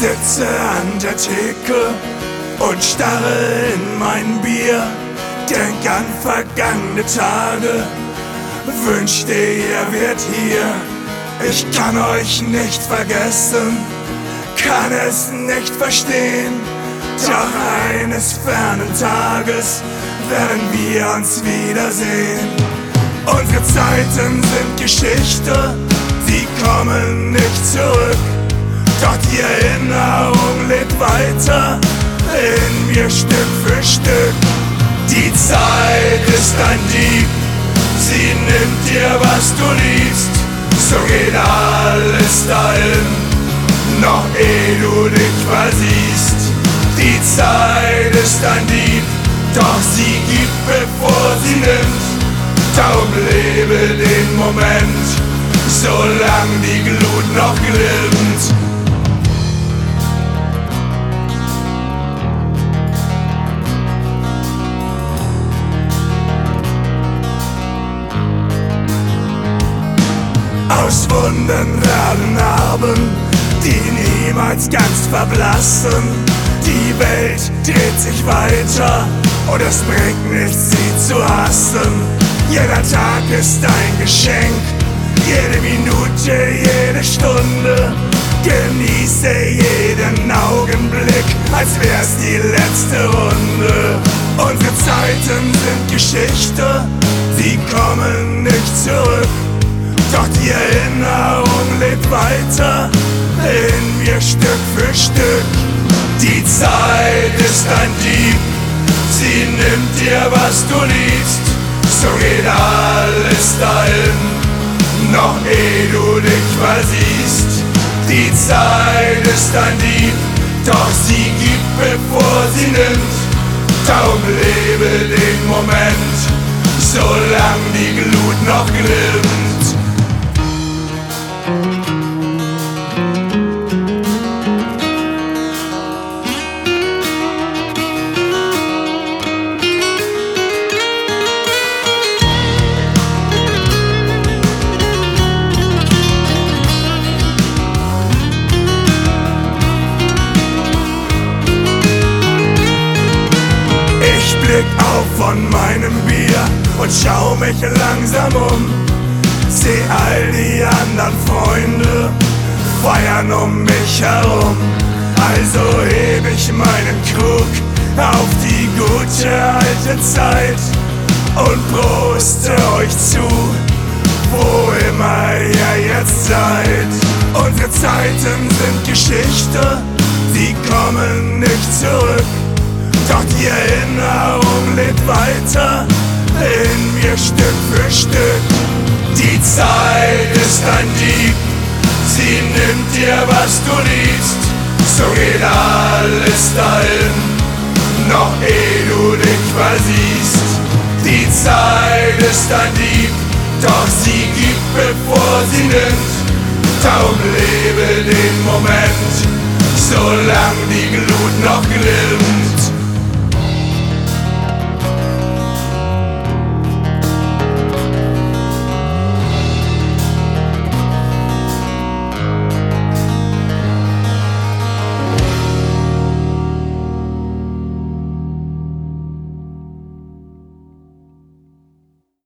sitze an der Theke und starre in mein Bier, denk an vergangene Tage, wünschte ihr wärt hier. Ich kann euch nicht vergessen, kann es nicht verstehen, doch eines fernen Tages werden wir uns wiedersehen. Unsere Zeiten sind Geschichte, sie kommen nicht zurück, doch die Erinnerung lebt weiter in mir Stück für Stück. Die Zeit ist ein Dieb, sie nimmt dir, was du liebst, so geht alles dahin, noch ehe du dich versiehst. Die Zeit ist ein Dieb, doch sie gibt, bevor sie nimmt. Darum lebe den Moment, solang die Glut noch glimmt. Aus Wunden werden Narben, die niemals ganz verblassen. Die Welt dreht sich weiter und es bringt nichts, sie zu hassen. Jeder Tag ist ein Geschenk, jede Minute, jede Stunde. Genieße jeden Augenblick, als wär's die letzte Runde. Unsere Zeiten sind Geschichte, sie kommen nicht zurück, doch die Erinnerung lebt weiter in mir Stück für Stück. Die Zeit ist ein Dieb, sie nimmt dir, was du liebst, so geht alles dahin, noch ehe du dich versiehst. Die Zeit ist ein Dieb, doch sie gibt, bevor sie nimmt. Darum lebe den Moment, solang die Glut noch glimmt. Blick auf von meinem Bier und schau mich langsam um. Seh all die anderen Freunde feiern um mich herum. Also heb ich meinen Krug auf die gute alte Zeit und proste euch zu, wo immer ihr jetzt seid. Unsere Zeiten sind Geschichte, sie kommen nicht zurück, doch die Erinnerung lebt weiter in mir Stück für Stück. Die Zeit ist ein Dieb, sie nimmt dir, was du liebst, so geht alles dahin, noch ehe du dich versiehst. Die Zeit ist ein Dieb, doch sie gibt, bevor sie nimmt. Darum lebe den Moment, solang die Glut noch glimmt.